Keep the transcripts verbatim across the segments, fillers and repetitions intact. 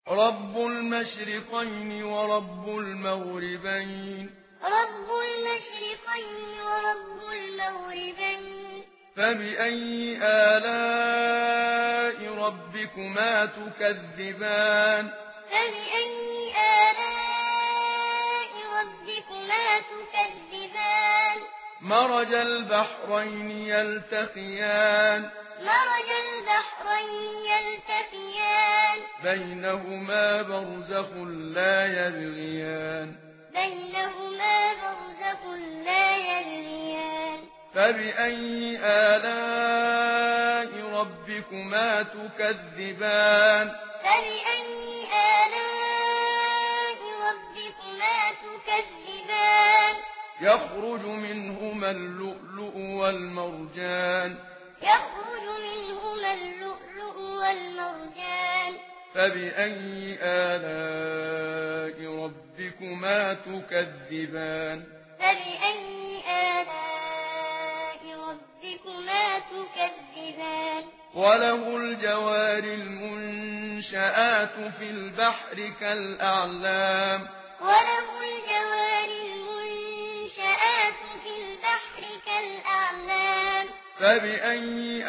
رب المشرقين ورب المغربين رب المشرقين ورب المغربين فبأي آلاء ربكما تكذبان فبأي آلاء ربكما تكذبان مرج البحرين يلتقيان مرج البحرين يلتقيان بينهما برزخ لا يبغيان بينهما برزخ لا يبغيان فبأي آلاء ربكما تكذبان فبأي آلاء ربكما تكذبان يخرج منهما اللؤلؤ والمرجان يخرج منهما اللؤلؤ والمرجان فبأي آلاء ربكما تكذبان فبأي آلاء ربكما تكذبان وله الجوار المنشآت في البحر كالأعلام وله الجوار المنشآت في البحر كالأعلام فبأي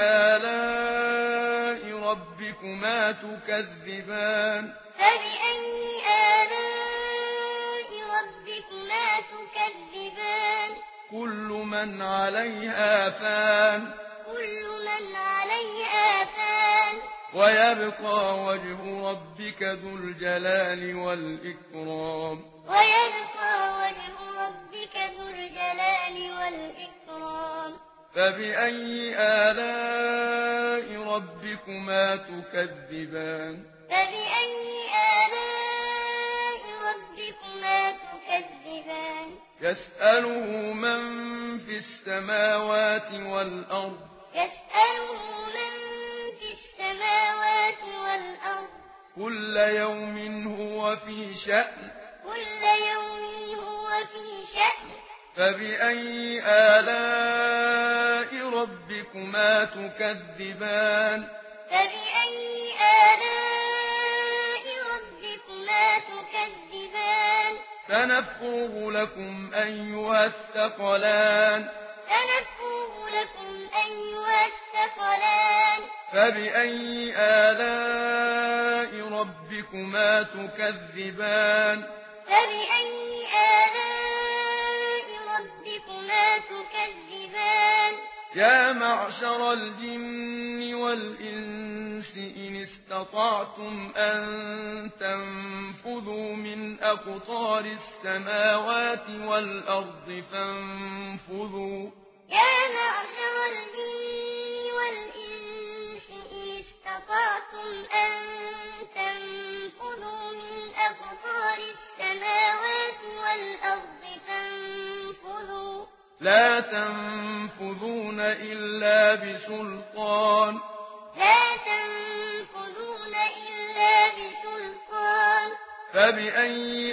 آلاء ربكما تكذبان فبأي آلاء ربكما تكذبان كل من عليها فان كل من عليها فان ويبقى وجه ربك ذو الجلال والإكرام ويبقى وجه ربك ذو الجلال والإكرام فبأي آلاء ربكما تكذبان فبأي آلاء ربكما تكذبان يسأله من في السماوات والأرض يسأله من في السماوات والأرض كل يوم هو في شأن كل يوم هو في شأن فبأي آلاء ربكما تكذبان فبأي آلاء ربكما تكذبان سنفرغ لكم أيها الثقلان سنفرغ لكم أيها الثقلان فبأي آلاء ربكما تكذبان فبأي آلاء ربكما تكذبان يا معشر الجن والإنس إن استطعتم أن تنفذوا من أقطار السماوات والأرض فانفذوا يا معشر الجن والإنس إن استطعتم أن تنفذوا من أقطار السماوات والأرض فانفذوا لا تنفذون إلا بسلطان لا تنفذون إلا بسلطان فبأي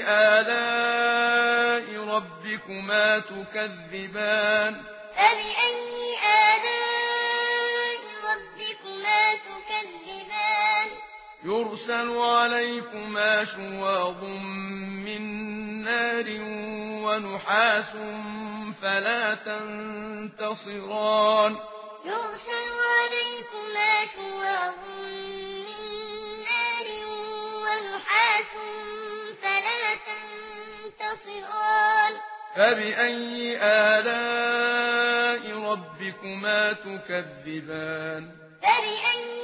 آلاء ربكما تكذبان فبأي آلاء ربكما تكذبان يرسل عليكما شواظ من نار ونحاس فلا تنتصران يرسل عليكما شواظ من نار ونحاس فلا تنتصران فبأي آلاء ربكما تكذبان فبأي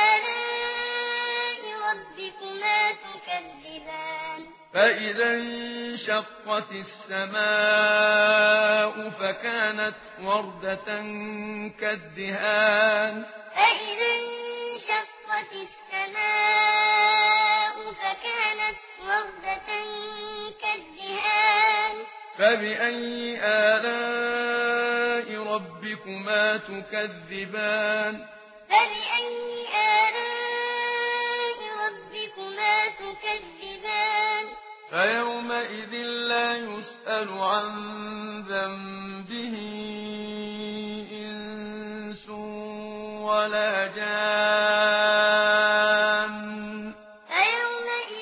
آلاء ربكما تكذبان فإذا انشقت السماء فكانت وردة كالدهان فإذا انشقت السماء فكانت وردة كالدهان فبأي آلاء ربكما تكذبان فبأي آلاء ربكما تكذبان فيومئذ لا يسأل عن ذنبه إنس ولا جان فيومئذ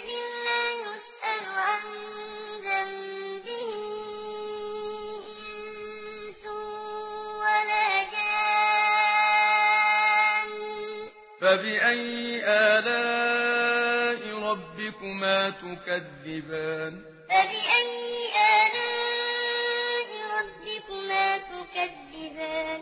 فبأي آلاء ربكما تكذبان فبأي آلاء ربكما تكذبان